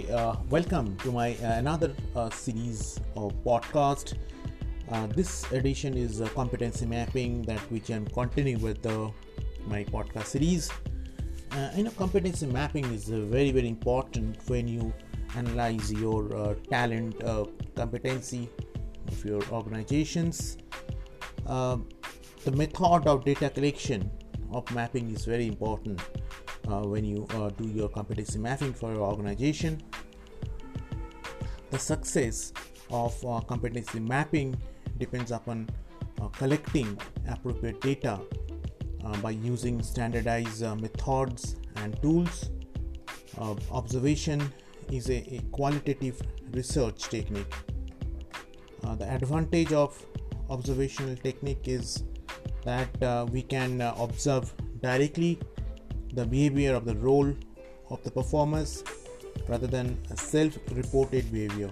welcome to my another series of podcast. This edition is competency mapping that which I'm continuing with my podcast series. Competency mapping is very important when you analyze your talent, competency of your organizations. The method of data collection of mapping is very important when you do your competency mapping for your organization. The success of competency mapping depends upon collecting appropriate data by using standardized methods and tools. Observation is a qualitative research technique. The advantage of observational technique is that we can observe directly the behavior of the role of the performers rather than a self-reported behavior.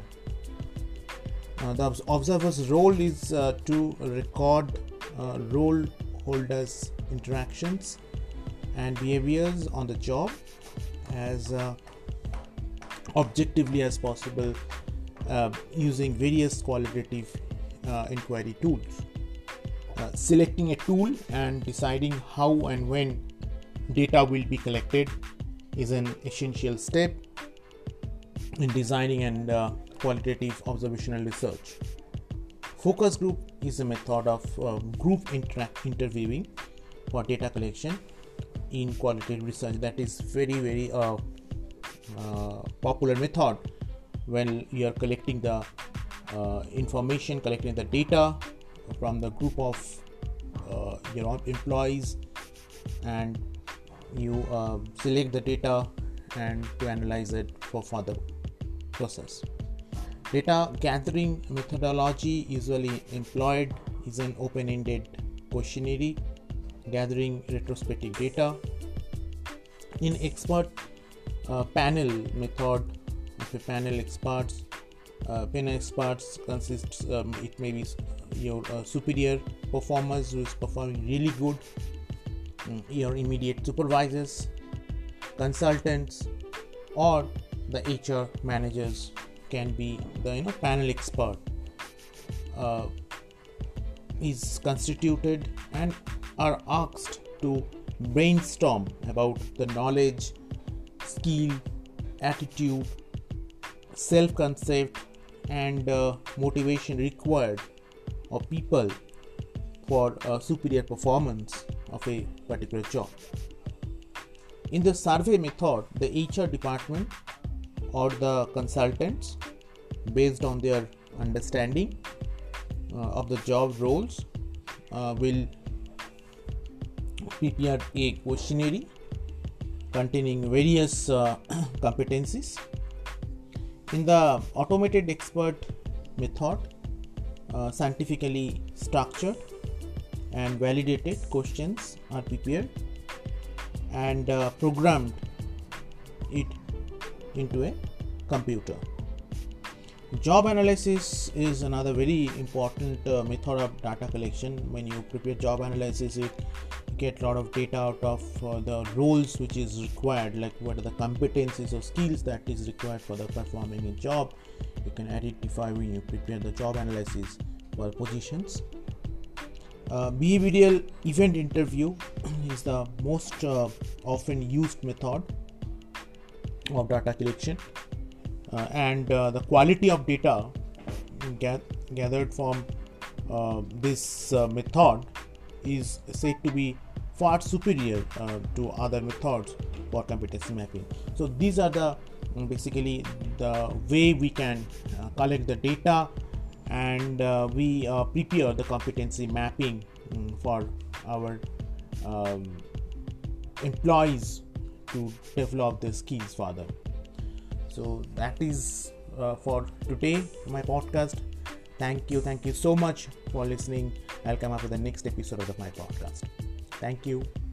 The observer's role is to record role holders' interactions and behaviors on the job as objectively as possible using various qualitative inquiry tools. Selecting a tool and deciding how and when data will be collected is an essential step in designing and qualitative observational research. Focus group is a method of group interviewing for data collection in qualitative research. That is very popular method when you are collecting the information, collecting the data from the group of your employees, and you select the data and to analyze it for further process. Data gathering methodology usually employed is an open-ended questionnaire gathering retrospective data. In expert panel method of a panel experts, consists it may be your superior performers who is performing really good, your immediate supervisors, consultants, or the HR managers can be the panel expert is constituted and are asked to brainstorm about the knowledge, skill, attitude, self-concept and motivation required of people for superior performance of a particular job. In the survey method, the HR department or the consultants, based on their understanding of the job roles, will prepare a questionnaire containing various competencies. In the automated expert method, scientifically structured and validated questions are prepared and programmed it into a computer. Job analysis is another very important method of data collection. When you prepare job analysis, you get a lot of data out of the roles which is required, like what are the competencies or skills that is required for the performing a job. You can identify when you prepare the job analysis for positions. Behavioral event interview is the most often used method of data collection, and the quality of data gathered from this method is said to be far superior to other methods for competency mapping. So these are the basically the way we can collect the data and we prepare the competency mapping for our employees to develop their skills further. So that is for today my podcast. Thank you so much for listening. I'll come up with the next episode of my podcast. Thank you.